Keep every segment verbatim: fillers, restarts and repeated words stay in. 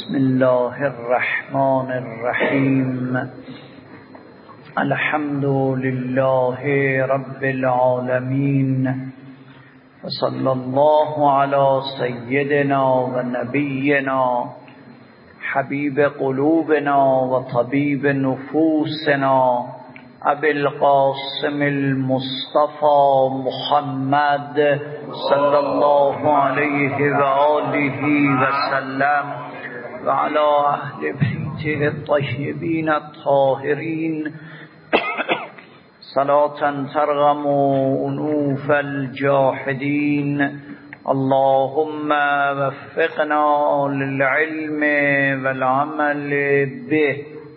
بسم الله الرحمن الرحیم. الحمد لله رب العالمین و صلی الله علی سیدنا و نبینا حبیب قلوبنا و طبیب نفوسنا ابی القاسم المصطفى محمد صلی الله علیه و آله و سلم و علی اهل بیته الطیبین الطاهرین صلاة ترغم انوف الجاحدین. اللهم وفقنا للعلم والعمل به.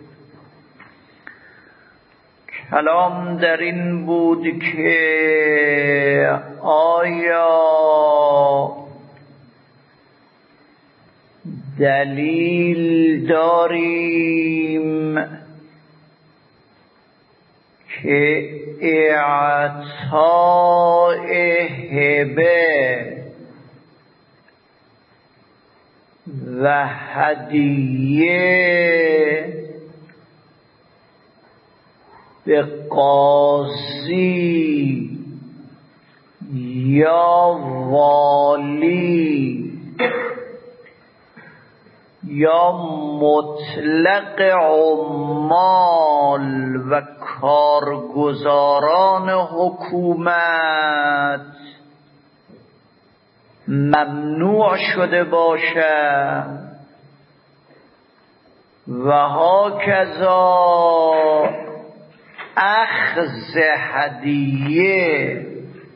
کلام در این بود که آیا دلیل داریم که اعطاء هبه و هدیه به قاضی یا والی یا مطلق عمال و کارگزاران حکومت ممنوع شده باشد و هاکذا اخذ هدیه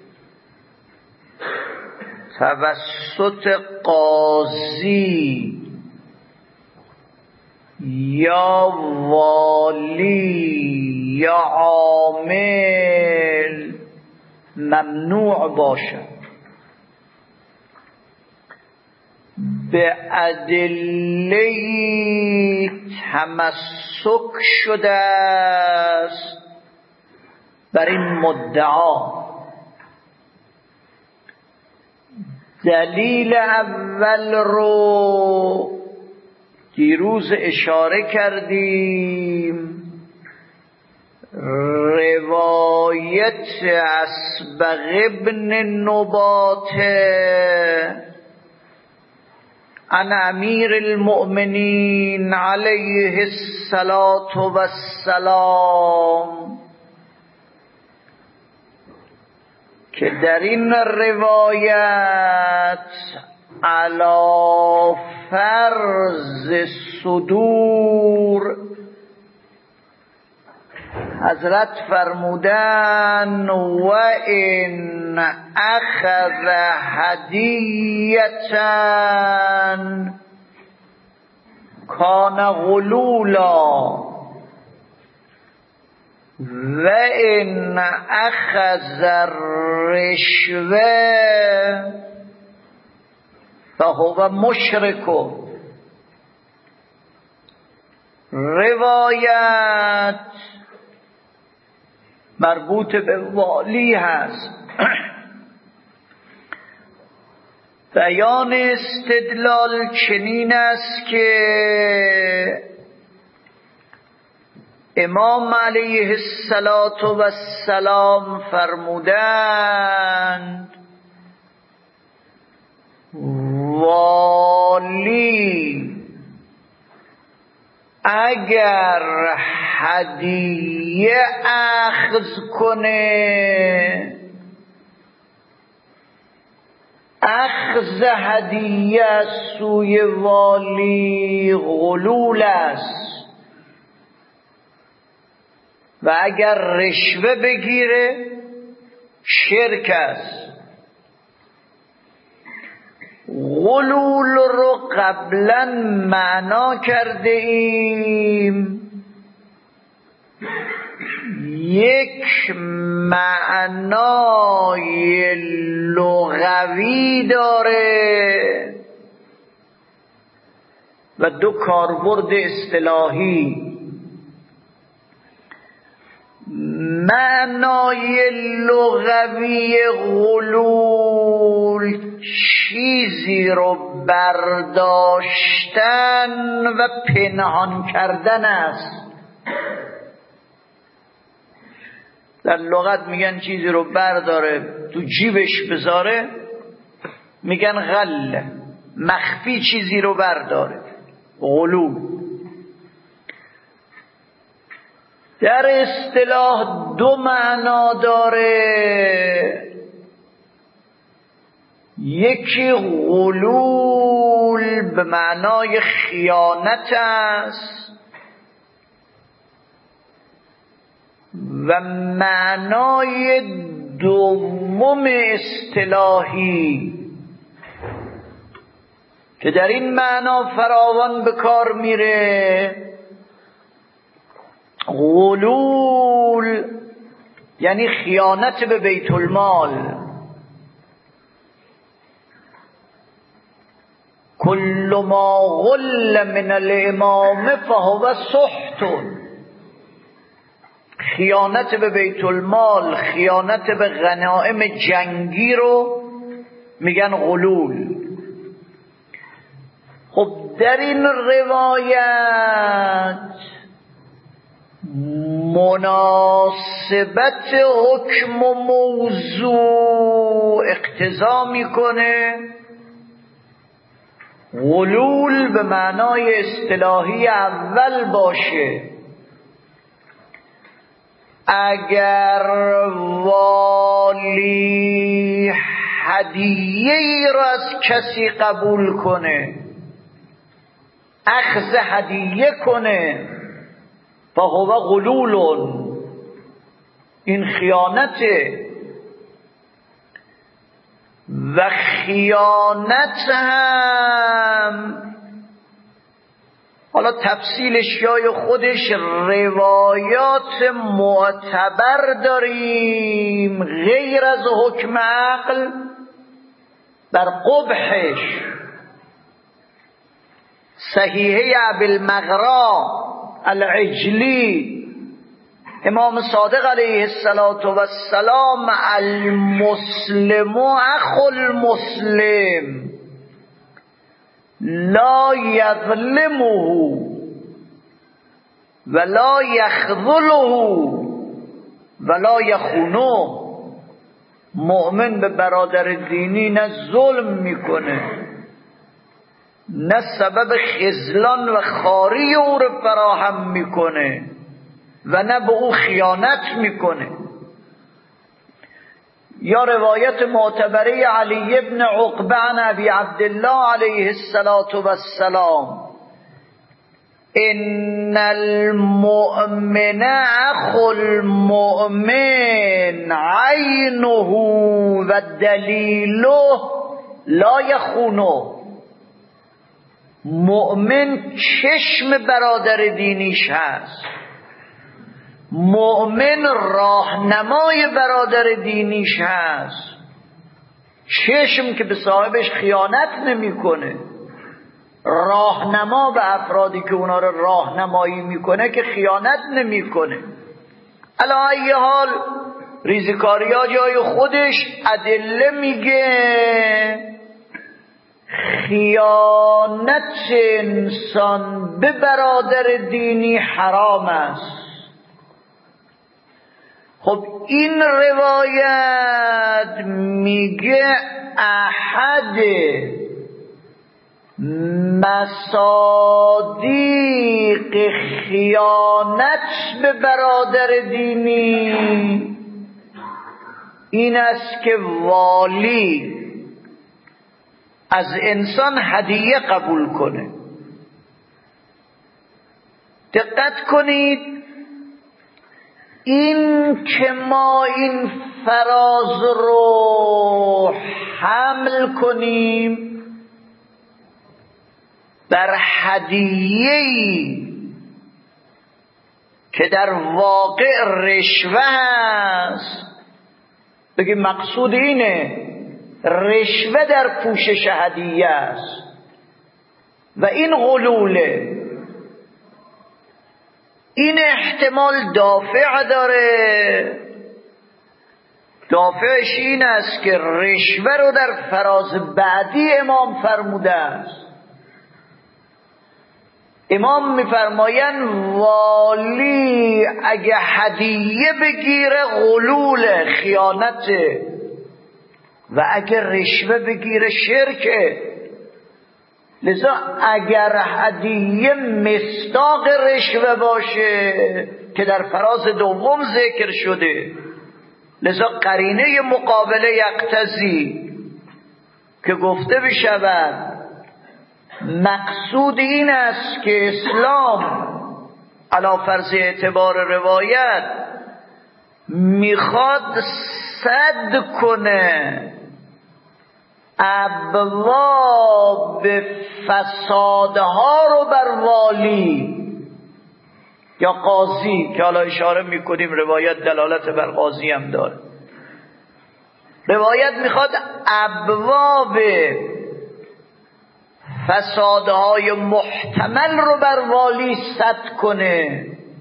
توسط قاضی یا والی یا عامل ممنوع باشد. به ادله تمسک شده است بر این مدعا. دلیل اول رو دیروز اشاره کردیم، روایت اسبغ ابن نباته عن امیر المؤمنین علیه الصلاة والسلام که در این روایت علی فرض صدور حضرت فرمودن و این اخذ هدیتن کان غلولا و این اخذ رشوه فهو مشرک. روایت مربوط به والی هست. بیان استدلال چنین است که امام علیه الصلاة والسلام فرمودند والی اگر هدیه اخذ کنه، اخذ هدیه از سوی والی غلول است و اگر رشوه بگیره شرک است. غلول رو قبلا معنا کرده ایم، یک معنای لغوی داره و دو کاربرد اصطلاحی. معنای لغوی غلول چیزی رو برداشتن و پنهان کردن است. در لغت میگن چیزی رو برداره تو جیبش بذاره، میگن غل، مخفی چیزی رو برداره، غلول. در اصطلاح دو معنا داره. یکی غلول به معنای خیانت است و معنای دوم اصطلاحی که در این معنا فراوان به کار میره، غلول یعنی خیانت به بیت المال. کل ما غل من الامام فهو سحت. خیانت به بیت المال، خیانت به غنایم جنگی رو میگن غلول. خب در این روایت مناسبت حکم و موضوع اقتضا میکنه غلول به معنای اصطلاحی اول باشه. اگر والی هدیه ای را از کسی قبول کنه، اخذ هدیه کنه، فهو غلول، این خیانته. و خیانت هم حالا تفصیلش جای خودش، روایات معتبر داریم غیر از حکم عقل بر قبحش. صحیحه ابوالمغرا العجلی، امام صادق علیه السلام، المسلم اخو المسلم لا یظلمه ولا یخذله ولا یخونه. مؤمن به برادر دینی نه ظلم میکنه، نه سبب خذلان و خاری او رو فراهم میکنه و نه به او خیانت میکنه. یا روایت معتبره علی ابن عقبه عن ابی عبدالله علیه السلام، ان المؤمن اخو المؤمن عینه و دلیله لا یخونه. مؤمن چشم برادر دینیش هست، مؤمن راهنمای برادر دینیش هست. چشم که به صاحبش خیانت نمیکنه، راهنما به افرادی که اونا رو راهنمایی میکنه که خیانت نمیکنه. علی ای حال ریزکاری ها جای خودش، ادله میگه خیانت انسان به برادر دینی حرام است. خب این روایت میگه احد مصادیق خیانت به برادر دینی این است که والی از انسان هدیه قبول کنه. دقت کنید، این که ما این فراز رو حمل کنیم بر هدیه‌ای که در واقع رشوه است، بگیم مقصود اینه رشوه در پوشش هدیه است و این غلوله. این احتمال دافع داره. دافعش این است که رشوه رو در فراز بعدی امام فرموده است. امام میفرمایند والی اگه هدیه بگیره غلول خیانته و اگر رشوه بگیره شرکه. لذا اگر هدیه مصداق رشوه باشه که در فراز دوم ذکر شده، لذا قرینه مقابله یقتضی که گفته بشود مقصود این است که اسلام علی فرض اعتبار روایت میخواد سد کنه ابواب فسادها رو بر والی یا قاضی، که حالا اشاره میکنیم روایت دلالت بر قاضی هم داره. روایت میخواد ابواب فسادهای محتمل رو بر والی سد کنه.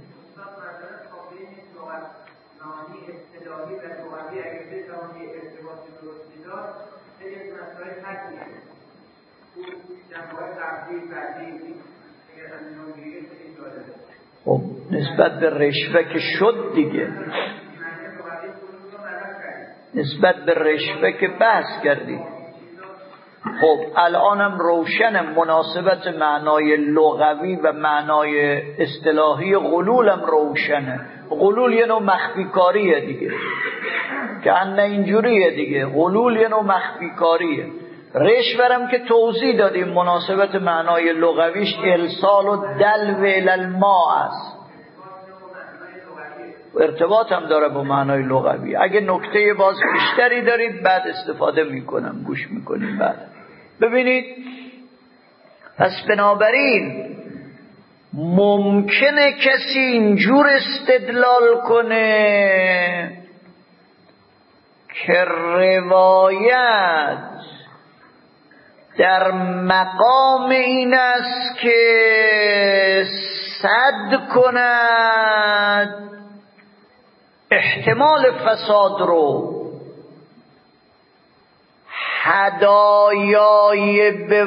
خب نسبت به رشوه که شد دیگه، نسبت به رشوه که بحث کردیم. خب الانم روشنم مناسبت معنای لغوی و معنای اصطلاحی غلولم روشنه. غلول یه نوع مخفی کاریه دیگه، که انه اینجوریه دیگه. غلول یه نوع مخفی کاریه. رشوه که توضیح دادیم مناسبت معنای لغویش ارسال و دلو الی الماء است، ارتباط هم داره با معنای لغوی. اگه نکته باز بیشتری دارید بعد استفاده میکنم، گوش میکنیم بعد. ببینید پس بنابراین ممکنه کسی اینجور استدلال کنه که روایت در مقام این است که سد کند احتمال فساد رو، هدایای به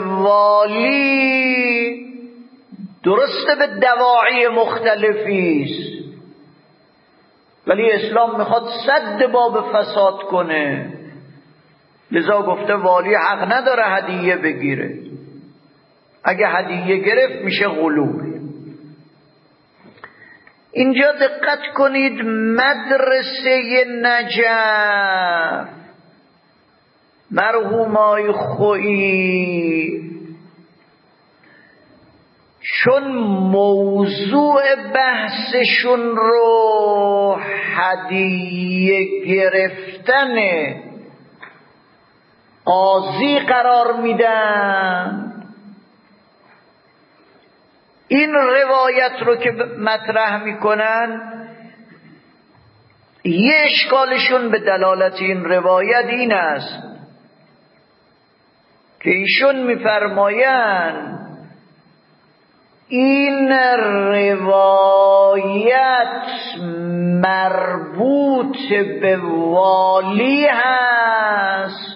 والی درسته به دواعی مختلفی است، ولی اسلام میخواد سد باب فساد کنه. لذا گفته والی حق نداره هدیه بگیره. اگه هدیه گرفت میشه غلول. اینجا دقت کنید، مدرسه نجف مرحومای خویی چون موضوع بحثشون رو هدیه گرفتن قاضی قرار میدن، این روایت رو که مطرح میکنن یه اشکالشون به دلالت این روایت این است که ایشون میفرمایند این روایت مربوط به والی هست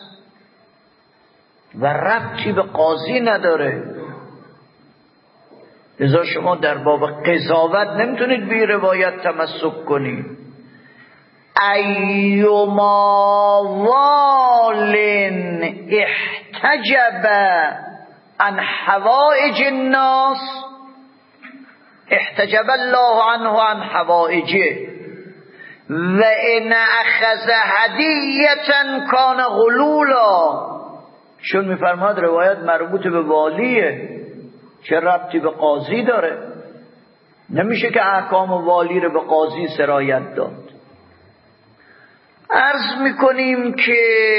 و ربطی به قاضی نداره. لذا شما در باب قضاوت نمیتونید به روایت تمسک کنید. ایما وال احتجب عن حوائج الناس احتجب الله عنه عن حوائجه و ان اخذ هدیه کان غلولا. چون میفرماد روایت مربوط به والیه، چه ربطی به قاضی داره؟ نمیشه که احکام والی رو به قاضی سرایت داد. عرض میکنیم که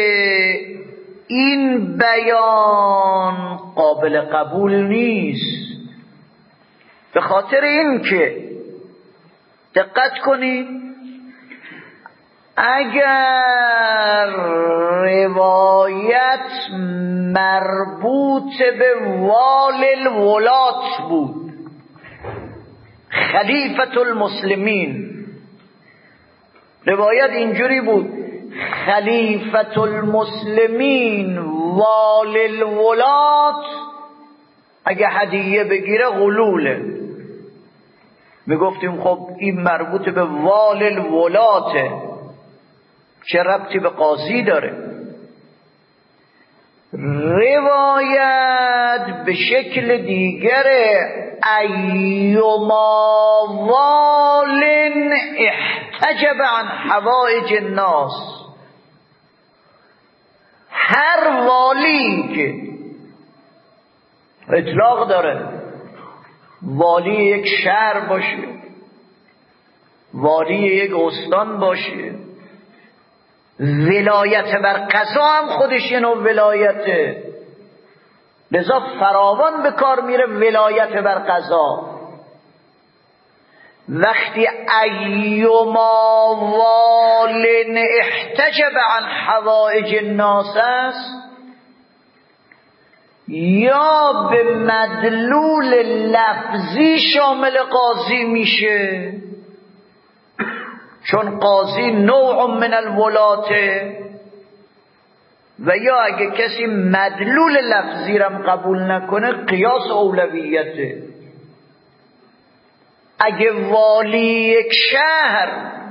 این بیان قابل قبول نیست، به خاطر این که دقت کنید اگر روایت مربوط به وال الولات بود، خلیفة المسلمین. روایت اینجوری بود خلیفة المسلمین والی الولات اگه هدیه بگیره غلوله. میگفتیم خب این مربوط به والی الولاته، چه ربطی به قاضی داره؟ روایت به شکل دیگر ایما وال احتجب عن حوائج الناس، هر والی که اطلاق داره، والی یک شهر باشه، والی یک استان باشه، ولایت بر قضا هم خودش یه نوع ولایته، لذا فراوان به کار میره ولایت بر قضا. وقتی ایما وال احتجب عن حوائج الناس است، یا به مدلول لفظی شامل قاضی میشه، چون قاضی نوع من الولاته، و یا اگه کسی مدلول لفظی رم قبول نکنه قیاس اولویته. اگه والی یک شهر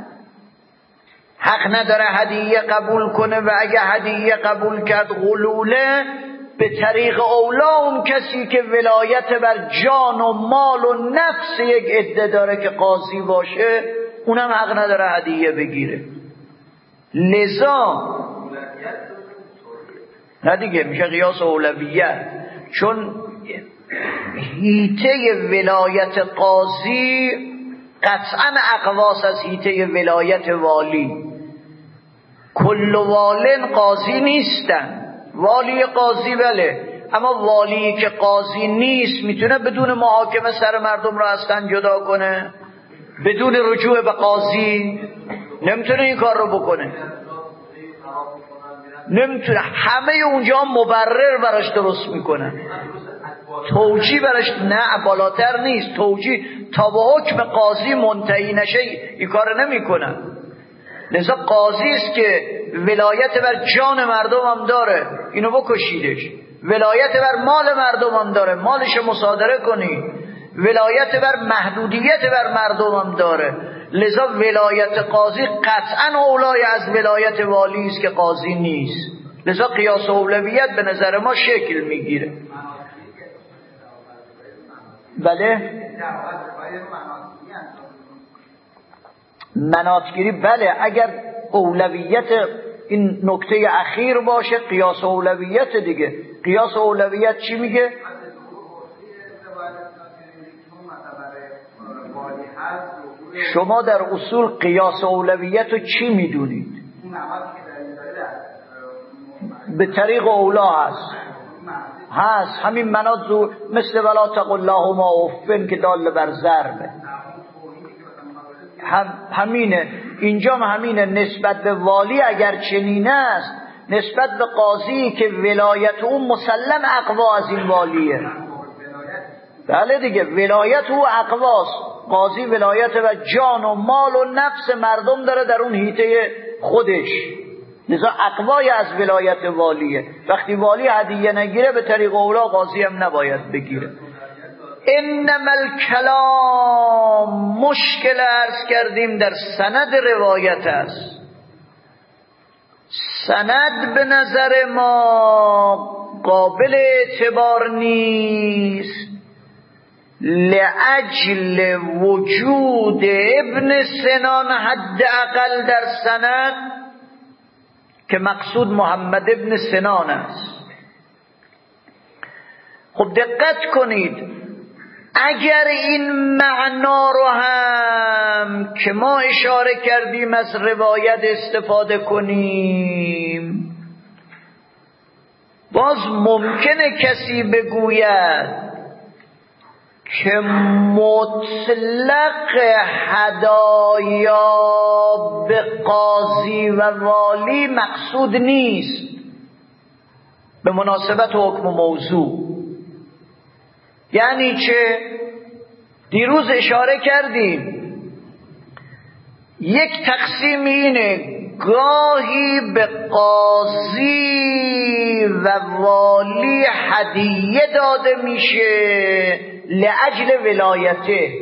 حق نداره هدیه قبول کنه و اگه هدیه قبول کرد غلوله، به طریق اولا اون کسی که ولایت بر جان و مال و نفس یک عده داره که قاضی باشه، اونم حق نداره هدیه بگیره. لذا نه دیگه میشه قیاس اولویت، چون هیته ولایت قاضی قطعا اقواس از هیته ولایت والی. کل والن قاضی نیستن، والی قاضی بله، اما والی که قاضی نیست میتونه بدون محاکمه سر مردم را از تن جدا کنه؟ بدون رجوع به قاضی نمیتونه این کار رو بکنه، نمیتونه. همه اونجا مبرر براش درست میکنن، توجیه براش نه، بالاتر نیست، توجیه تا به حکم قاضی منتهی نشه این کار نمیکنن. لذا قاضی است که ولایت بر جان مردم هم داره، اینو بکشیدش. ولایت بر مال مردم هم داره، مالش مصادره کنی. ولایت بر محدودیت بر مردم هم داره. لذا ولایت قاضی قطعا اولای از ولایت والی است که قاضی نیست. لذا قیاس اولویت به نظر ما شکل میگیره. بله مناطگیری، بله اگر اولویت این نکته اخیر باشه قیاس اولویت دیگه. قیاس اولویت چی میگه؟ شما در اصول قیاس اولویت رو چی میدونید؟ به طریق اولا هست هست همین مناط زور، مثل ولا تقل لهما اف که دال بر ضربه، هم همینه. اینجا هم همینه. نسبت به والی اگر چنین است، نسبت به قاضی که ولایت اون مسلم اقوا از این والیه. بله دیگه، ولایت او اقواست. قاضی ولایت و جان و مال و نفس مردم داره در اون حیطه خودش، لذا اقوای از ولایت والیه. وقتی والی هدیه نگیره به طریق اولا قاضی هم نباید بگیره. انما الکلام، مشکل عرض کردیم در سند روایت است. سند به نظر ما قابل اعتبار نیست لأجل وجود ابن سنان حداقل در سند، که مقصود محمد ابن سنان است. خب دقت کنید، اگر این معنا رو هم که ما اشاره کردیم از روایت استفاده کنیم، باز ممکنه کسی بگوید که مطلق هدایا به قاضی و والی مقصود نیست به مناسبت حکم موضوع. یعنی چه؟ دیروز اشاره کردیم یک تقسیم اینه، گاهی به قاضی و والی هدیه داده میشه لأجل ولایته،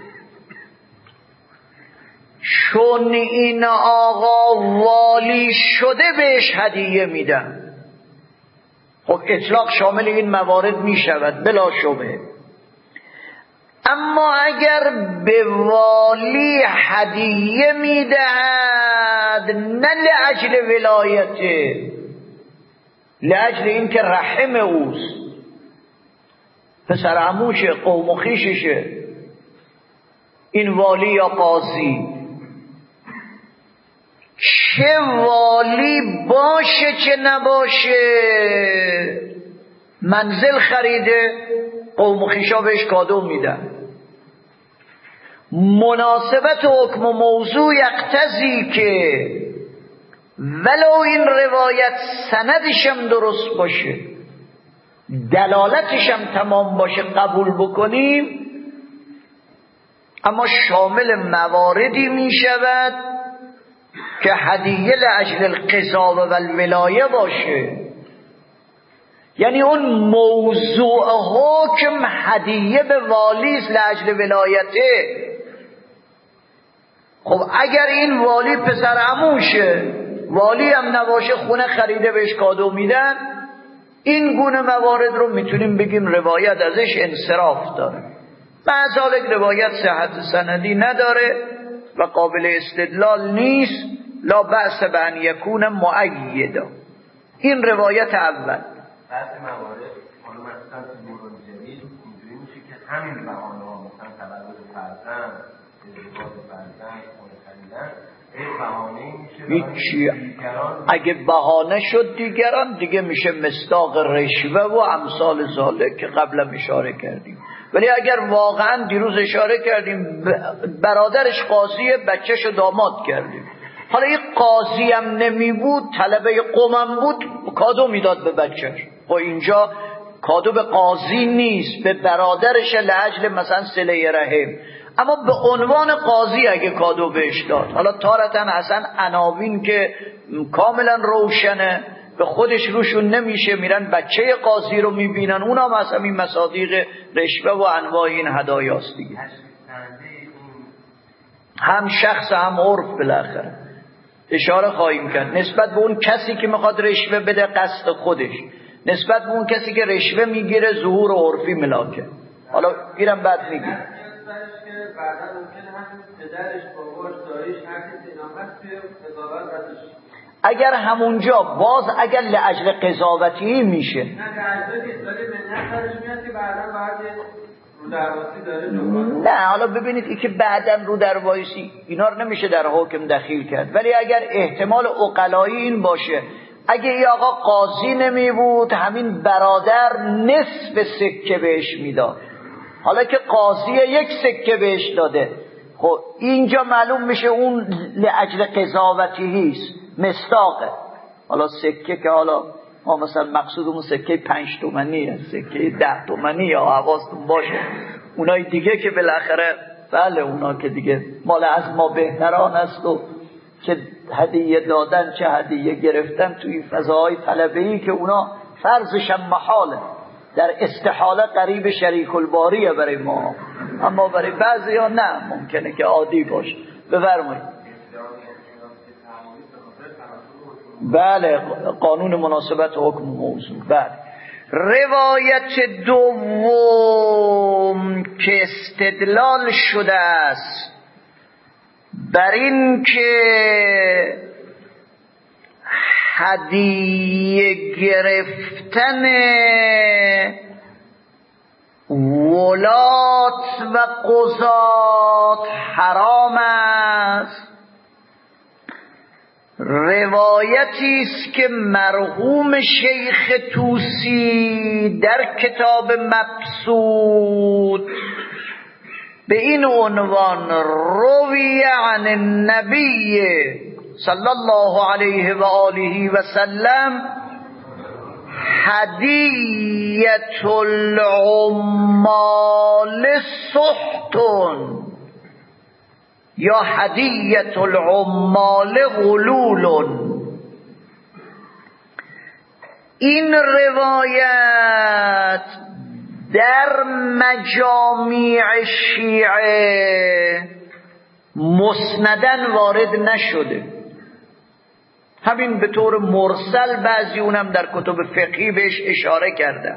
چون این آقا والی شده بهش هدیه میدن. خب اطلاق شامل این موارد میشود بلا شبهه. اما اگر به والی هدیه میدهد نه لأجل ولایته، لأجل این که رحم اوست، پسر عموشه، قوم و خویششه، این والی یا قاضی، چه والی باشه چه نباشه، منزل خریده، قوم و خویشا بهش کادو میدن. مناسبت حکم و موضوع یقتضی که ولو این روایت سندشم درست باشه، دلالتشم تمام باشه، قبول بکنیم، اما شامل مواردی می شود که هدیه لأجل القضا و الولایه باشه. یعنی اون موضوع حکم هدیه به والی است لأجل ولایته. خب اگر این والی پسر عموشه، والی هم نباشه، خونه خریده بهش کادو میدن، این گونه موارد رو میتونیم بگیم روایت ازش انصراف داره. معذالک روایت صحت سندی نداره و قابل استدلال نیست، لا بأس بأن یکون مؤیدا. این روایت اول. بعضی موارد حالا مثلا تو دوران جدید اینجوری میشه که همین بهانه ها، مثلا تولد فرزند، ازدواج فرزند، خونه خریدن، این بهانه میشه هیچی. اگه بهانه شد دیگران دیگه میشه مصداق رشوه و امثال ذالک که قبلا اشاره کردیم. ولی اگر واقعا دیروز اشاره کردیم برادرش قاضی، بچه‌شو داماد کردیم، حالا این قاضی هم نمی بود، طلبه قومم بود، کادو میداد به بچه‌ش. خب اینجا کادو به قاضی نیست، به برادرش لأجل مثلا صله رحم، اما به عنوان قاضی اگه کادو بهش داد. حالا تارتاً اصلا عناوین که کاملا روشنه به خودش روشون نمیشه، میرن بچه قاضی رو میبینن، اونا هم اصلا این مصادیق رشوه و انواع این هدایاست دیگه. هم شخص هم عرف بالاخره اشاره خواهیم کرد نسبت به اون کسی که میخواد رشوه بده قصد خودش، نسبت به اون کسی که رشوه میگیره ظهور عرفی ملاکه. حالا اینم بعد میگیم. بعدا ممکنه همین پدرش، باباش، داییش، هر کسی اینا هست توی قضاوت ازش. اگر همونجا باز اگر لأجل قضاوتی میشه، نه لأجل نیست، ولی منت سرش میاد که بعدا باید رو درواسی داره جبران. نه حالا ببینید این که بعدا رو درواسی اینا رو نمیشه در حکم دخیل کرد، ولی اگر احتمال عقلایی این باشه، اگه ای آقا قاضی نمی بود همین برادر نصف سکه بهش میداد، حالا که قاضی یک سکه بهش داده، خب اینجا معلوم میشه اون لأجل قضاوتی است، مصداقه. حالا سکه که حالا ما مثلا مقصودمون سکه پنج تومنی، سکه ده تومنی، یا حواستون باشه اونای دیگه که بالاخره بله اونا که دیگه مال از ما بهتران است و چه هدیه دادن چه هدیه گرفتن توی فضاهای طلبه‌ای که اونا فرضش هم محاله، در استحاله قریب شریک الباریه برای ما، اما برای بعضی ها نه، ممکنه که عادی باشه. بفرمایید. بله قانون مناسبت حکم موضوع. بله روایت دوم که استدلال شده است بر این که هدیه گرفتن ولات و قضات حرام است، روایتی است که مرحوم شیخ طوسی در کتاب مبسوط به این عنوان روی عن النبی صلی الله علیه و آله و سلم هدیت العمال سحت سختون یا هدیت العمال غلولون. این روایت در مجامع شیعه مسندن وارد نشده، همین به طور مرسل بعضی اونم در کتب فقهی بهش اشاره کردن.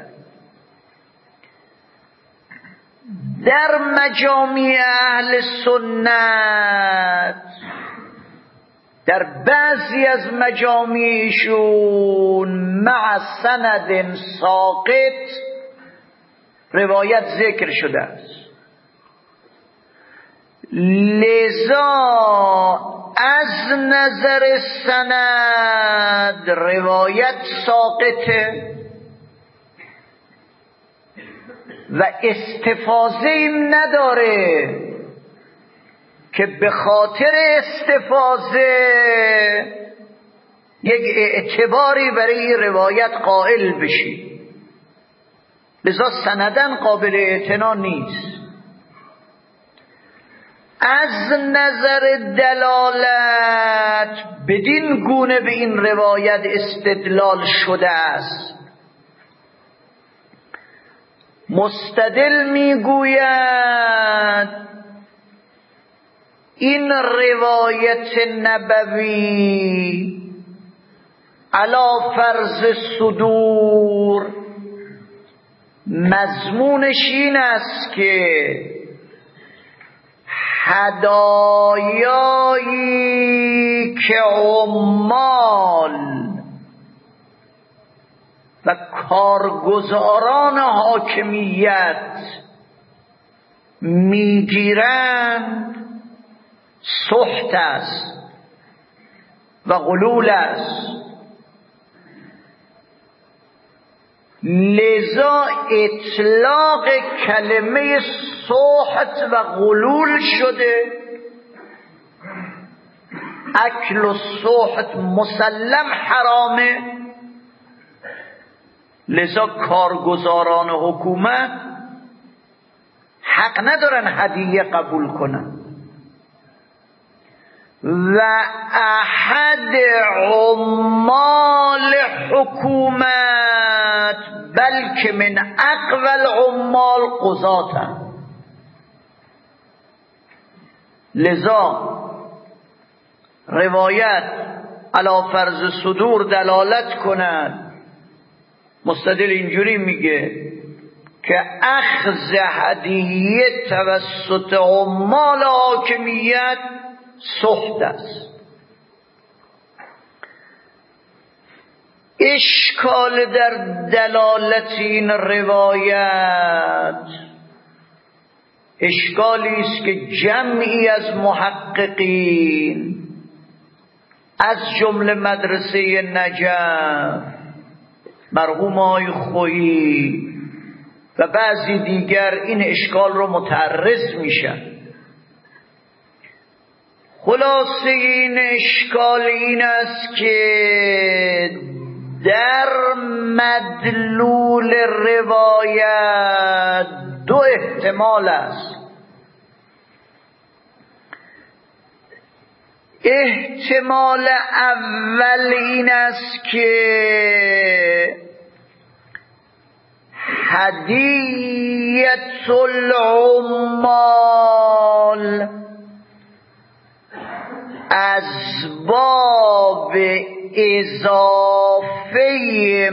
در مجامع اهل سنت در بعضی از مجامعشون مع سند ساقط روایت ذکر شده است. لذا از نظر سند روایت ساقطه و استفاضه این نداره که به خاطر استفاضه یک اعتباری برای این روایت قائل بشی. لذا سندن قابل اعتنا نیست. از نظر دلالت بدین گونه به این روایت استدلال شده است. مستدل میگوید این روایت نبوی علی فرض صدور مضمونش این است که هدایایی که عمال و کارگزاران حاکمیت میگیرند سحت است و غلول است. لذا اطلاق کلمه سحت و غلول شده. اکل و سحت مسلم حرامه، لذا کارگزاران حکومت حق ندارن هدیه قبول کنن و احد عمال حکومت بلکه من اقوى العمال قضاتن. لذا روایت علی فرض صدور دلالت کند. مستدل اینجوری میگه که اخذ هدیه توسط عمال حاکمیت سحت است. اشکال در دلالت این روایت اشکالی است که جمعی از محققین از جمله مدرسه نجف مرحوم آقای خویی و بعضی دیگر این اشکال رو متعرض میشن. خلاصه این اشکال این است که در مدلول روایت دو احتمال است. احتمال اول این است که هدیت العمال از باب اضافه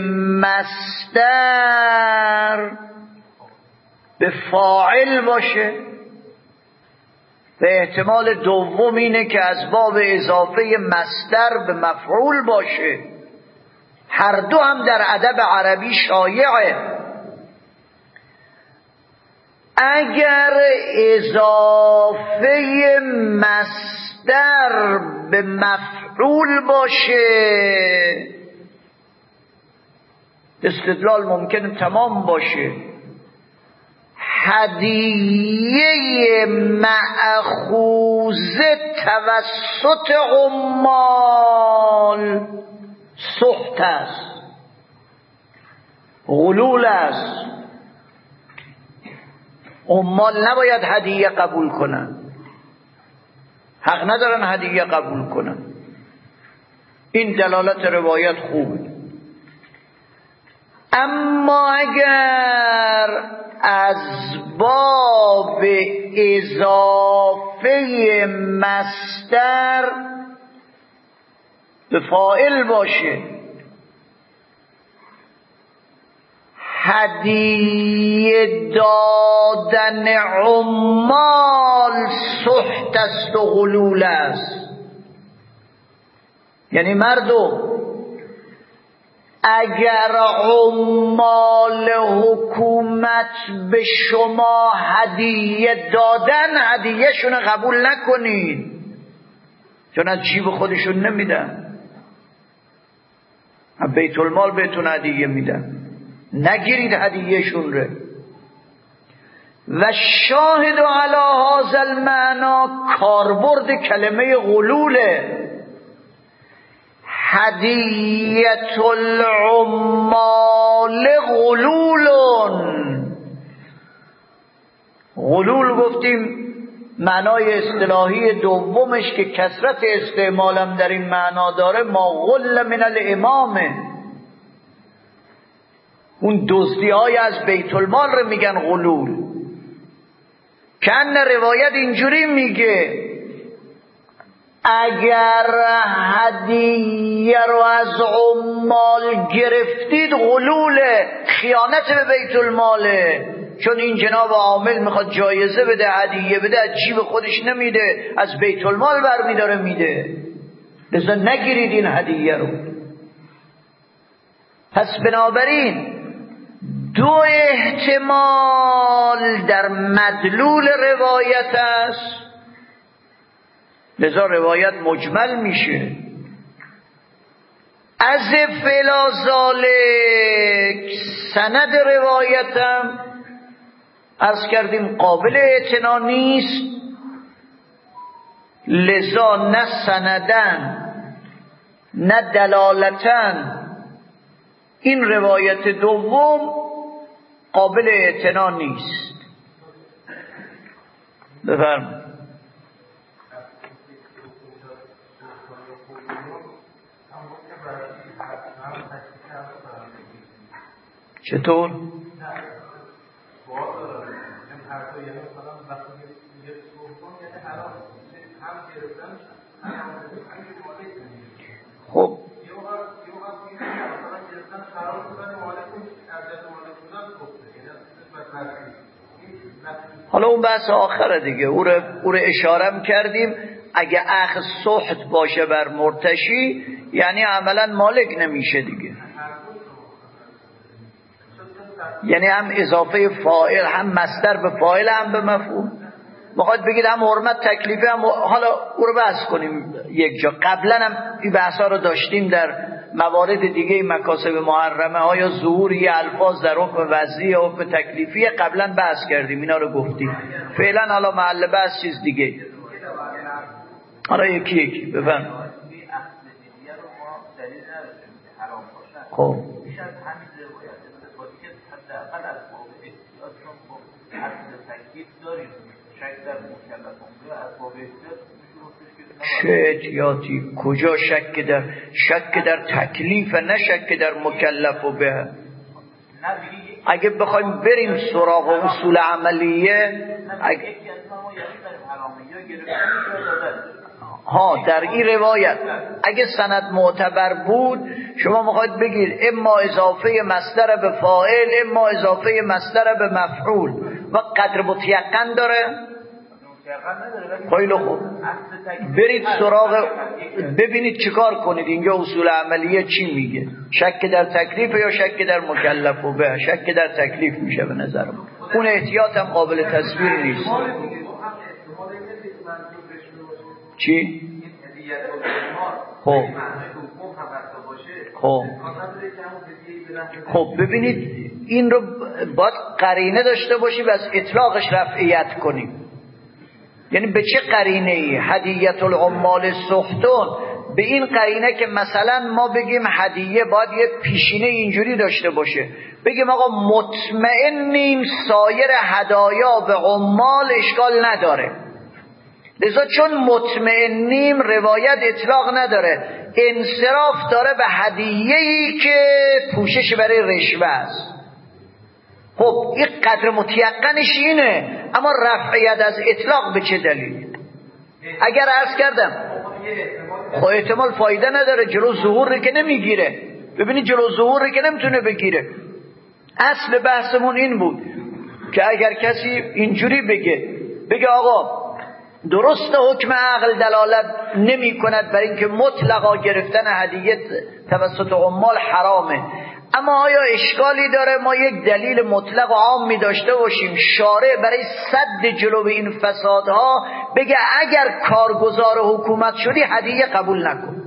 مصدر به فاعل باشه و احتمال دوم اینه که از باب اضافه مصدر به مفعول باشه. هر دو هم در ادب عربی شایعه. اگر اضافه مصدر به مفعول باشه استدلال ممکنه تمام باشه. هدیه مأخوذ توسط عمال سحت است، غلول است. عمال نباید هدیه قبول کنن، حق ندارن هدیه قبول کنن. این دلالت روایت خوبه. اما اگر از باب اضافه مصدر به فاعل باشه، هدیه دادن عمال سحت است و غلول است. یعنی مردم اگر عمال حکومت به شما هدیه دادن، هدیه شون قبول نکنید، چون از جیب خودشون نمیدن، بیت المال بهتون هدیه میدن، نگیرید هدیه شون ره. و شاهد علی هذا المعنا کاربرد کلمه غلوله. هدیت العمال غلولون. غلول گفتیم معنای اصطلاحی دومش که کثرت استعمالم در این معنا داره، ما غل من الامامه، اون دزدی های از بیت المال رو میگن غلول. کن روایت اینجوری میگه اگر هدیه رو از عمال گرفتید غلوله، خیانت به بیت الماله، چون این جناب عامل میخواد جایزه بده، هدیه بده، از جیب خودش نمیده، از بیت المال برمیداره میده، لذا نگیرید این هدیه رو. پس بنابراین دو احتمال در مدلول روایت است، لذا روایت مجمل میشه. از فلا ذالک سند روایتم عرض کردیم قابل اعتنا نیست، لذا نه سندن نه دلالتن این روایت دوم قابل اعتنا نیست. بفرمایید. چطور؟ خب حالا اون بحث آخره دیگه، او رو, او رو اشاره کردیم. اگه اخذ سحت باشه بر مرتشی یعنی عملا مالک نمیشه دیگه، یعنی هم اضافه فاعل، هم مصدر به فاعل، هم به مفعول. میخواد بگید هم حرمت تکلیفی هم. حالا او رو بحث کنیم یک جا. قبلا هم این بحثا رو داشتیم در موارد دیگه، مکاسب محرمه ها یا ظهوری الفاظ در حکم وضعی یا حکم تکلیفی، قبلا بحث کردیم، اینا رو گفتیم. فعلا حالا محل بحث چیز دیگه. حالا یکی یکی بفهم. خب چه احتیاطی؟ کجا شک در شک در تکلیف، نه شک در مکلف و به. اگه بخوایم بریم سراغ اصول عملیه، اگه ها در این روایت اگه سند معتبر بود، شما میخواید بگید اما اضافه مصدر به فاعل، اما اضافه مصدر به مفعول، و قدر متیقن داره. خیلی خوب، برید سراغ، ببینید چیکار کنید. اینجا اصول عملیه چی میگه؟ شک در تکلیف یا شک در مکلف و به؟ شک در تکلیف میشه به نظرم. اون احتیاط هم قابل تصویر نیست. چی؟ خب خب خب ببینید این رو باید قرینه داشته باشی و از اطلاقش رفعیت کنیم. یعنی به چه قرینه ای؟ هدیت العمال سحتون به این قرینه که مثلا ما بگیم هدیه باید یه پیشینه اینجوری داشته باشه، بگیم آقا مطمئنیم سایر هدایا به عمال اشکال نداره، لذا چون مطمئنیم روایت اطلاق نداره، انصراف داره به هدیه‌ای که پوشش برای رشوه است. خب این قدر متیقنش اینه، اما رفعیت از اطلاق به چه دلیل؟ اگر عرض کردم خب احتمال فایده نداره، جلو ظهور که نمیگیره. ببینید جلو ظهور که نمیتونه بگیره. اصل بحثمون این بود که اگر کسی اینجوری بگه بگه آقا درست حکم عقل دلالت نمی کند بر اینکه مطلقا گرفتن هدیه توسط عمال حرامه، اما آیا اشکالی داره ما یک دلیل مطلق و عام می داشته باشیم شارع برای سد جلو این فسادها بگه اگر کارگزار حکومت شدی هدیه قبول نکن؟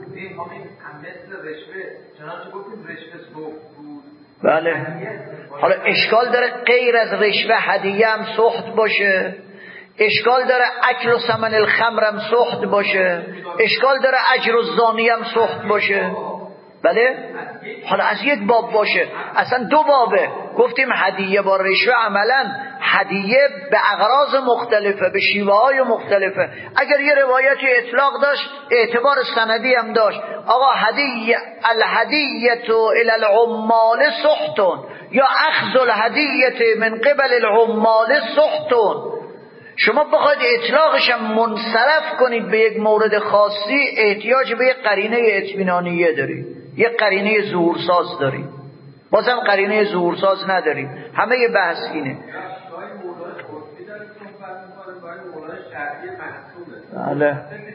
بله. حالا اشکال داره غیر از رشوه هدیه هم سخت باشه؟ اشکال داره اکل و ثمن الخمر هم سخت باشه؟ اشکال داره اجر الزانی هم سخت باشه؟ بله؟ حالا از یک باب باشه، اصلا دو بابه. گفتیم هدیه با رشوه عملا هدیه به اغراض مختلفه، به شیوه های مختلفه. اگر یه روایتی اطلاق داشت اعتبار سندی هم داشت، آقا هدیه الهدیه الی العمال سحتون یا اخذ الهدیه من قبل العمال سحتون. شما بخواید اطلاقش هم منصرف کنید به یک مورد خاصی، احتیاج به یک قرینه اطمینانیه دارید، یک قرینه ظهورساز دارید. بازم قرینه ظهورساز ندارید. همه ی بحث اینه. بله.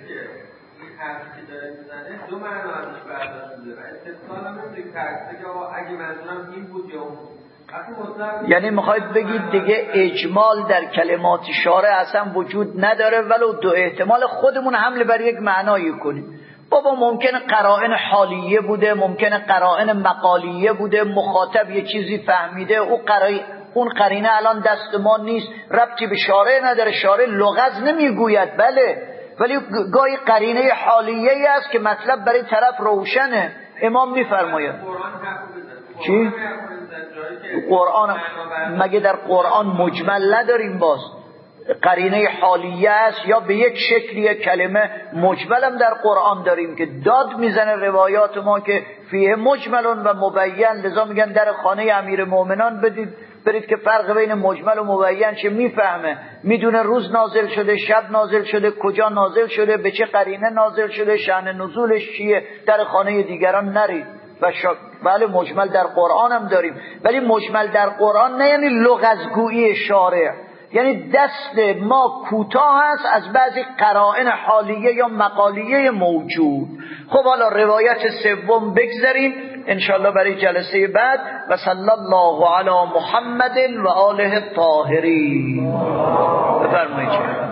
دو معنا ازش برداشت شده. استثناء نمیشه که آقا اگه منظورم این بود یا اون. یعنی میخواید بگید دیگه اجمال در کلمات شارع اصلا وجود نداره، ولو دو احتمال خودمون حمل بر یک معنایی کنیم. بابا ممکنه قرائن حالیه بوده، ممکنه قرائن مقالیه بوده، مخاطب یه چیزی فهمیده، او قرائن اون قرینه الان دست ما نیست، ربطی به شارع نداره، شارع لغز نمیگوید، بله، ولی گاهی قرینه حالیه ای است که مطلب برای طرف روشنه. امام میفرماید چی؟ قرآن مگه در قرآن مجمل نداریم؟ باز قرینه حالیه است یا به یک شکلی کلمه مجمل هم در قرآن داریم که داد میزنه روایات ما که فیه مجمل و مبین. لذا میگن در خانه امیر مومنان بدید برید که فرق بین مجمل و مبین چه، میفهمه، میدونه روز نازل شده، شب نازل شده، کجا نازل شده، به چه قرینه نازل شده، شأن نزولش چیه. در خانه دیگران نرید. و شا... بله مجمل در قرآن هم داریم، ولی مجمل در قرآن نه یعنی لغزگویی شارع، یعنی دست ما کوتاه است از بعضی قرائن حالیه یا مقالیه موجود. خب حالا روایت سوم بگذاریم انشالله برای جلسه بعد. و صلی الله علی محمد و آله الطاهرین. بفرمایید.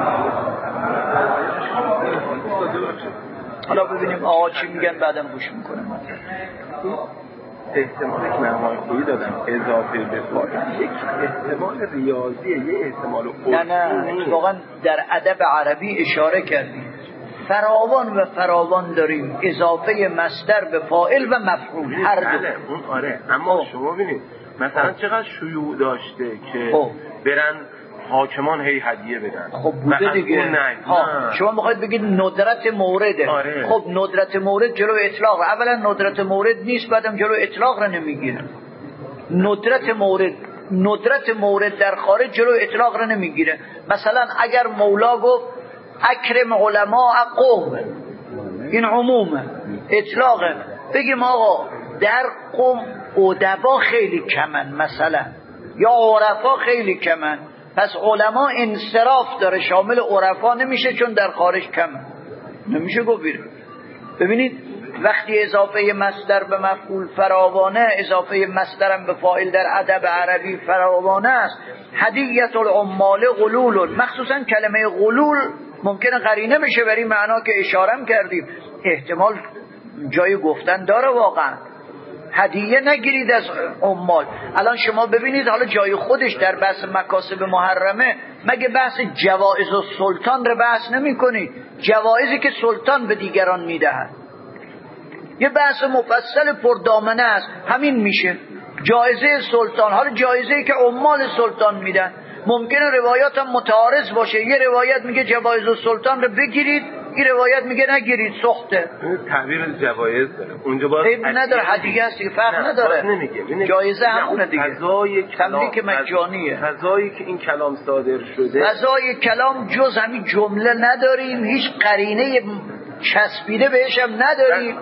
حالا ببینیم آقا چی میگن بعدم گوش میکنم. احتمالی که من آقایی دادم اضافه به فایل یک احتمال ریاضیه، یه احتمال نه نه واقعا در ادب عربی اشاره کردیم فراوان و فراوان داریم اضافه مصدر به فاعل و مفعول هر دو. بله اون آره، اما خوب. شما ببینید مثلا خوب. چقدر شیوع داشته که خوب. برن حاکمان هی هدیه بدن. خب بوده دیگه. ها شما میخواید بگید ندرت مورده. آره. خب ندرت مورد جلو اطلاق، اولا ندرت مورد نیست، بعدم جلو اطلاق را نمیگیره. ندرت مورد ندرت مورد در خارج جلو اطلاق را نمیگیره. مثلا اگر مولا گفت اکرم علماء قوم، این عمومه، اطلاقه، بگیم آقا در قوم ادبا خیلی کمن مثلا، یا عرفا خیلی کمن، پس علما انصراف داره، شامل عرفا نمیشه چون در خارج کمه، نمیشه گفت. ببینید وقتی اضافه مصدر به مفعول فراوانه، اضافه مصدرم به فاعل در ادب عربی فراوانه است. هدیه العمال غلول، مخصوصا کلمه غلول ممکنه قرینه بشه برای معنا که اشارم کردیم، احتمال جای گفتن داره واقعا. هدیه نگیرید از عمال. الان شما ببینید حالا جای خودش در بحث مکاسب محرمه، مگه بحث جوائز و سلطان رو بحث نمی کنید؟ جوائزی که سلطان به دیگران میدهد یه بحث مفصل پردامنه است، همین میشه جایزه سلطان. حالا جایزه‌ای که عمال سلطان میدن ممکنه روایات هم متعارض باشه، یه روایت میگه جوایز السلطان رو بگیرید، این روایت میگه نگیرید، سخته. تعبیر جوایز داره اونجا، باز عیب نداره، هدیه است، فرق نداره، جایزه همونه دیگه، تملیک مجانیه. فضایی که این کلام صادر شده، فضای کلام جز همین جمله نداریم، هیچ قرینه چسبیده بهش هم نداریم.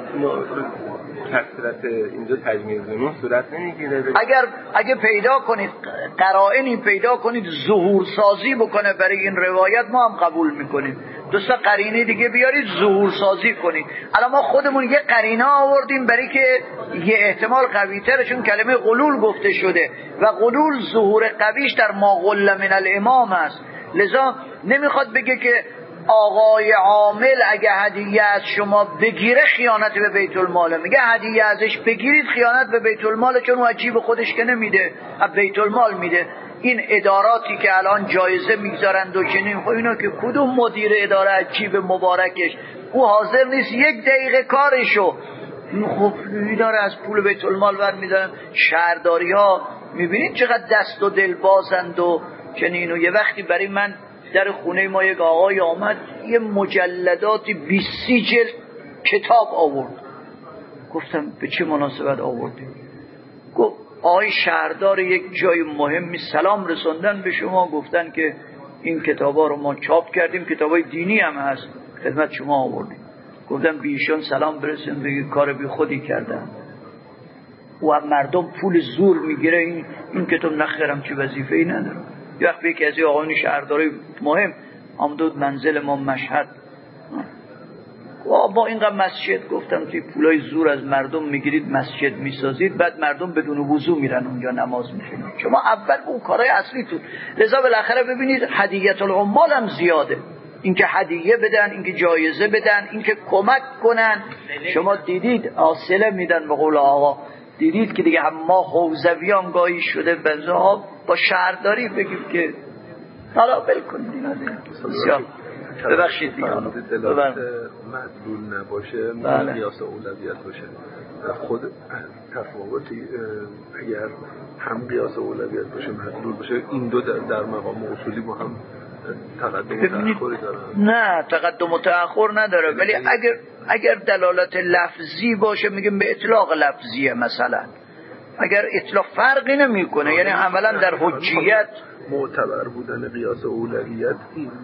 کثرت اینجا تجمیع زنون صورت نمیگیره. اگر اگه پیدا کنید قرائنی پیدا کنید ظهور سازی بکنه برای این روایت، ما هم قبول میکنیم. دوستا قرینه دیگه بیارید ظهور سازی کنید. الان ما خودمون یه قرینه آوردیم برای که یه احتمال قوی تره، چون کلمه غلول گفته شده و غلول ظهور قویش در ما غل من الامام است. لذا نمیخواد بگه که آقای عامل اگه هدیه از شما بگیره خیانت به بیت الماله، میگه هدیه ازش بگیرید خیانت به بیت الماله، چون او عجیب خودش که نمیده، از بیت المال میده. این اداراتی که الان جایزه میگذارند و چنین، خب اینا که کدوم مدیر اداره عجیب مبارکش او حاضر نیست یک دقیقه کارشو، خب اینا رو از پول بیت المال برمیدارن. شهرداری ها میبینید چقدر دست و دل بازند و چنین. و یه وقتی برای من در خونه ما یک آقای آمد یه مجلداتی بیست جلد کتاب آورد. گفتم به چه مناسبت آوردی؟ گفت آقای شهردار یک جای مهمی سلام رسوندن به شما، گفتن که این کتابا رو ما چاپ کردیم، کتابای دینی هم هست، خدمت شما آوردیم. گفتم به ایشون سلام برسون، بگید کار بی خودی کردن و مردم پول زور میگیره، این این کتاب نخرم چه وظیفه‌ای نداره. یه وقت یکی از آقایون شهرداری مهم آمدود منزل ما مشهد، با اینقدر مسجد، گفتم توی پولای زور از مردم میگیرید مسجد میسازید، بعد مردم بدون وضو میرن اونجا نماز میخونن، شما اول اون کارهای اصلی تو. لذا بالاخره ببینید هدیت العمال هم زیاده، اینکه هدیه بدن، اینکه جایزه بدن، اینکه کمک کنن. شما دیدید آصله میدن به قول آقا، دیدید که دیگه هم ما حوزوی هم گاهی شده بنزه ها با شهرداری بگیم که حالا بلکن دینا دیگه بسیار ببخشید دیگه دلالت مدلول نباشه، قیاس اولویت باشه. خود تفاوتی اگر هم قیاس اولویت باشه مدلول باشه، این دو در, در مقام اصولی با هم تقدم و تأخری داره؟ نه تقدم و تأخر نداره، ولی اگر اگر دلالت لفظی باشه میگیم به اطلاق لفظیه. مثلا اگر اطلاق فرقی نمیکنه، یعنی اولا در حجیت معتبر بودن قیاس اولویت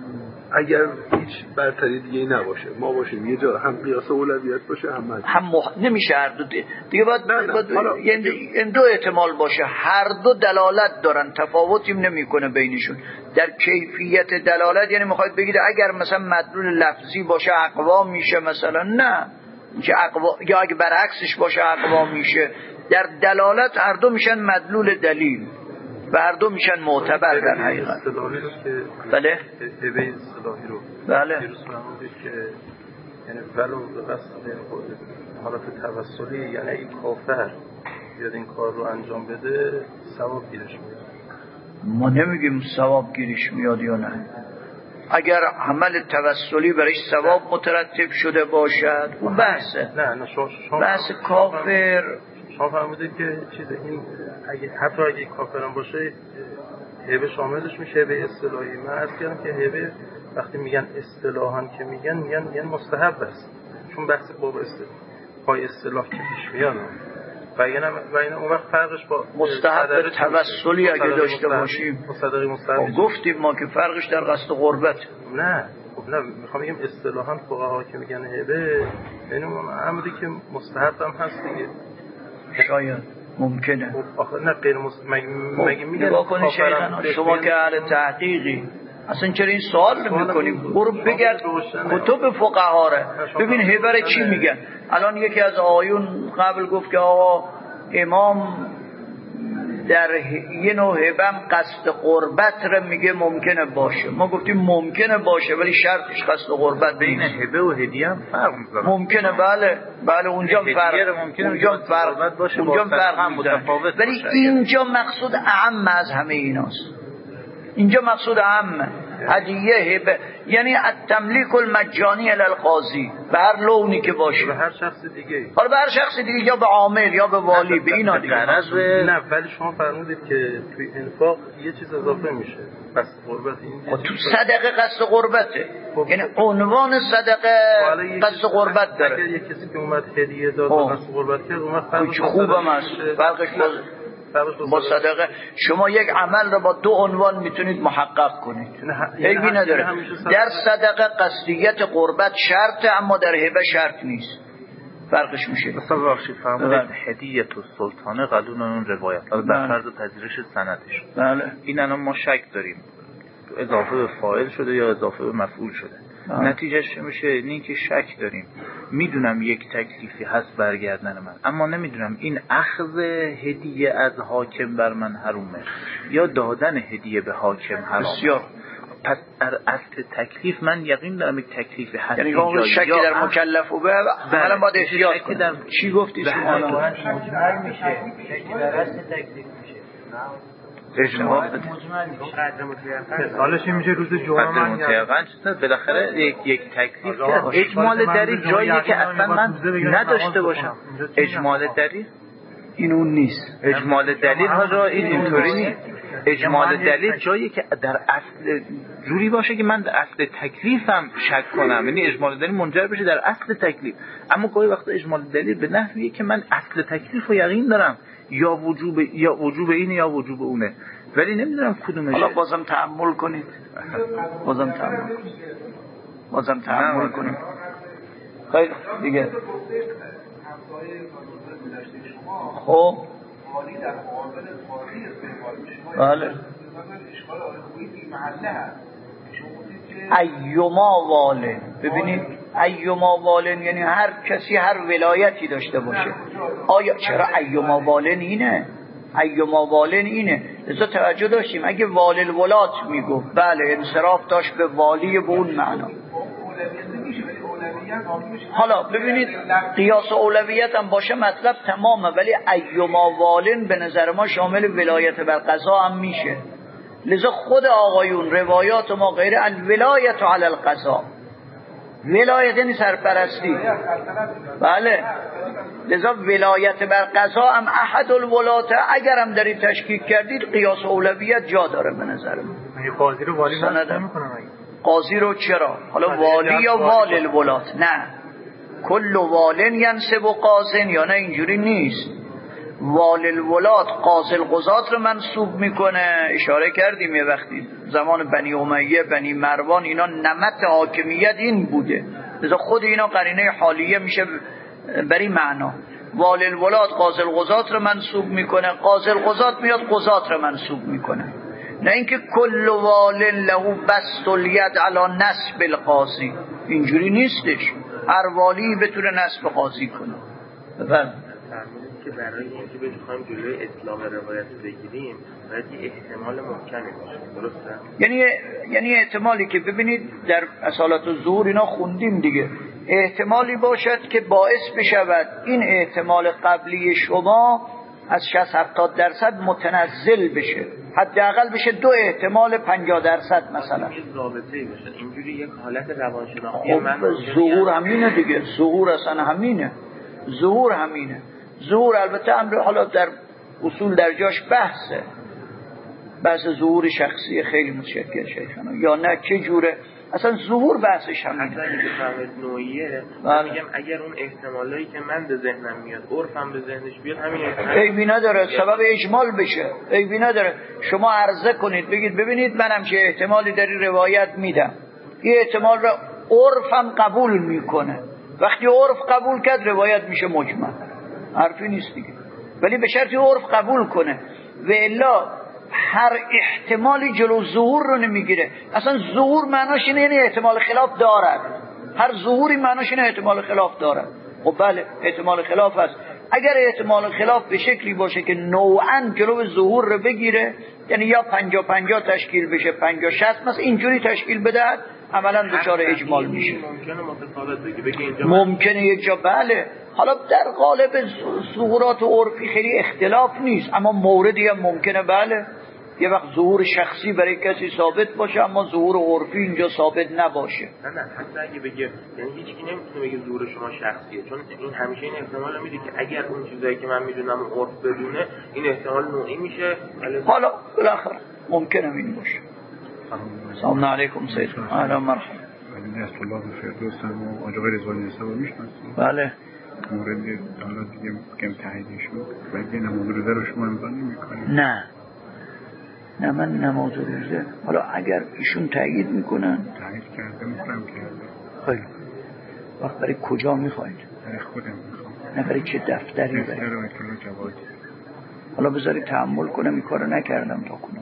اگر هیچ برتری دیگه نباشه، ما باشیم یه جا هم قیاس اولویت باشه هم مجموع. هم مح... نمیشه هر دو دی. دیگه باید, باید این دو احتمال باشه، هر دو دلالت دارن، تفاوتی نمیکنه بینشون در کیفیت دلالت. یعنی میخواید بگید اگر مثلا مدلول لفظی باشه اقوا میشه مثلا، نه که اقوا، یا اگه برعکسش باشه اقوا میشه. در دلالت هر دو میشن مدلول دلیل و هر دو میشن معتبر در حقیقت. اصطلاحی رو که بله هبه اصطلاحی رو بله دیروز فرمودید که یعنی ولو به قصد حالت توسلی، یعنی این کافر بیاد این کار رو انجام بده ثواب گیرش میاد. ما نمیگیم ثواب گیرش میاد یا نه. اگر عمل توسلی برایش ثواب مترتب شده باشد اون بحثه. نه نه شما شما بحث کافر. شما فرمودید که چیز این اگه حتی اگه کافرم باشه هبه شاملش میشه به اصطلاحی. من عرض کردم که هبه وقتی میگن اصطلاحاً که میگن میگن میگن مستحب است، چون بحث باب اصطلاح پای اصطلاح که پیش میاد و اینا و اینا اون وقت فرقش با مستحب توسلی اگه داشته باشیم مصدقی مستحب گفتیم ما که فرقش در قصد قربت. نه خب نه میخوام بگم اصطلاحاً فقها که میگن هبه یعنی اون امری که مستحب هم هست دیگه. شاید ممکنه آخه نه غیر مستحب مگه میگن نگاه کنید شیخان شما که اهل تحقیقی اصلا چرا این سوال میکنیم؟ برو بگرد کتب فقها را ببین هبه چی میگن. الان یکی از آقایون قبل گفت که آقا امام در یه نوع هبم قصد قربت رو میگه ممکنه باشه. ما گفتیم ممکنه باشه ولی شرطش قصد قربت بین هبه و هدیه هم فرق می‌کنه. ممکنه بله بله اونجا فرق ممکنه اونجا فرق باشه، اونجا فرق هم متفاوت ولی اینجا مقصود اعم از همه ایناست. اینجا مقصود اعم هدیه هبه یعنی التملیک المجانی الی القاضی به هر لونی که باشه، به هر شخص دیگه، حالا به هر شخص دیگه، یا به عامل یا به والی، به اینا دیگه. نه ولی شما فرمودید که توی انفاق یه چیز اضافه میشه، پس قربت این تو صدقه قصد قربته، یعنی عنوان صدقه قصد قربت داره. اگر یه کسی که اومد هدیه داد و قصد قربت کرد اون فرقش خوبم است، فرقش با صدقه. شما یک عمل رو با دو عنوان میتونید محقق کنید، عیبی نداره. در صدقه قصدیت قربت شرطه اما در هبه شرط نیست، فرقش میشه. مثلا بخشید فرمودید هدیه تو سلطانه قلون اون روایت بر فرض پذیرش سندش. بله این الان ما شک داریم اضافه به فاعل شده یا اضافه به مفعول شده. آه. نتیجهش میشه این که شک داریم. میدونم یک تکلیفی هست برگردن من، اما نمیدونم این اخذ هدیه از حاکم بر من حرومه یا دادن هدیه به حاکم حرامه. پس در اصل تکلیف من یقین دارم یک تکلیفی هست، یعنی اون شکی در مکلف و به اولا باید احتیاط کنم. چی گفتی شما؟ مجمل میشه، شکی در اصل تکلیف میشه، اجماع مثالش این میشه روز جمعه من متقن شد بالاخره یک یک تکلیف اجمال دلیل جایی که اصلا من نداشته باشم. اجمال دلیل این اون نیست. اجمال دلیل ها این اینطوری نیست. اجمال دلیل جایی که در اصل جوری باشه که من در اصل تکلیفم شک کنم، یعنی اجمال دلیل منجر بشه در اصل تکلیف. اما گاهی وقتا اجمال دلیل به نحویه که من اصل تکلیف رو یقین دارم، یا وجوب یا وجوب اینه یا وجوب اونه، ولی نمیدونم کدومشه. حالا بازم تأمل کنید، بازم تأمل بازم تأمل کنید. خیلی دیگه خب بله ایوما والن، ببینید ایوما والن یعنی هر کسی هر ولایتی داشته باشه. آیا چرا ایوما والن اینه؟ ایوما والن اینه لذا توجه داشتیم اگه وال الولات میگفت بله انصراف داشت به والی به اون معنا. حالا ببینید قیاس اولویت هم باشه مطلب تمامه، ولی ایوما والن به نظر ما شامل ولایت بر قضا هم میشه. لذا خود آقایون روایات ما غیر الولایت علی القضا، ولایت یعنی سرپرستی، بله. لذا ولایت بر قضا هم احد الولات اگر هم دارید تشکیک کردید قیاس اولویت جا داره به نظر من. قاضی رو والی نمی‌کنن. قاضی رو چرا؟ حالا والی یا وال الولات؟ نه، کل والن ینسب و قاضن، یا نه اینجوری نیست. وال الولات قاضی القضات رو منصوب میکنه. اشاره کردیم یه وقتی زمان بنی امیه بنی مروان اینا نمط حاکمیت این بوده، لذا خود اینا قرینه حالیه میشه بری معنا. وال الولات قاضی القضات رو منصوب میکنه، قاضی القضات میاد قضات رو منصوب میکنه. نه اینکه کل وال له بسط الید علی نصب القاضی، اینجوری نیستش. هر والی بتونه نصب قاضی کنه. بفرمایید. که برای اینکه بخوایم جلوی اطلاق روایت بگیریم باید یه احتمال محکمی باشه، درسته؟ یعنی یعنی احتمالی که ببینید در اصالت الظهور اینا خوندیم دیگه، احتمالی باشد که باعث بشود این احتمال قبلی شما از شصت هفتاد درصد متنزل بشه، حداقل بشه دو احتمال پنجاه درصد مثلا. یه رابطه‌ای باشه، اینجوری یک حالت روانشناختی من ظهور همینه دیگه، ظهور اصلا همینه، ظهور همینه. ظهور البته امر حالا در اصول در جاش بحثه، بحث ظهور شخصی خیلی متشکل شیخانا یا نه چه جوره، اصلا ظهور بحثش همینه. اصلا اینکه فهمت نوعیه میگم اگر اون احتمالایی که من به ذهنم میاد عرفم به ذهنش بیاد همین احتمال عیبی نداره، سبب اجمال بشه، عیبی نداره. شما عرضه کنید بگید ببینید منم چه احتمالی در این روایت میدم، این احتمال را عرفم قبول میکنه. وقتی عرف قبول کرد روایت میشه مجمل، حرفی نیست دیگه، ولی به شرطی عرف قبول کنه و الا هر احتمالی جلو ظهور رو نمیگیره. اصلا ظهور معناش اینه یعنی احتمال خلاف دارد، هر ظهوری معناش اینه احتمال خلاف دارد. خب بله احتمال خلاف هست، اگر احتمال خلاف به شکلی باشه که نوعاً جلو ظهور رو بگیره، یعنی یا پنجا پنجا تشکیل بشه، پنجا شصت مثلا اینجوری تشکیل بده، عملا دچار اجمال میشه. ممکنه متفاوت بگی بگی اینجا ممکنه یک جا بله. حالا در قالب ظهورات عرفی خیلی اختلاف نیست، اما موردی هم ممکنه بله یه وقت ظهور شخصی برای کسی ثابت باشه اما ظهور عرفی اینجا ثابت نباشه. نه نه حتی اگه بگه، یعنی هیچ کی نمیتونه بگه ظهور شما شخصیه، چون این همیشه این احتمال میده که اگر اون چیزایی که من میدونم عرف بدونه این احتمال نوعی میشه. حالا بالاخره ممکنه این باشه. سلام علیکم سید. اهلا مرحبا. من از طلاب فردوس هم و آقای رضوانی نسبت میشناسیم. بله. مورد حالا دیگه کم تایید شد. ولی نماز روزه رو شما امضا نمی‌کنید. نه. نه من نماز روزه، حالا اگر ایشون تایید میکنن تایید کرده میکنم کرده. خیلی وقت برای کجا میخواید؟ برای خودم میخوام. نه برای چه دفتری؟ برای جواد. حالا بذاری تحمل کنم این کارو نکردم تا کنم.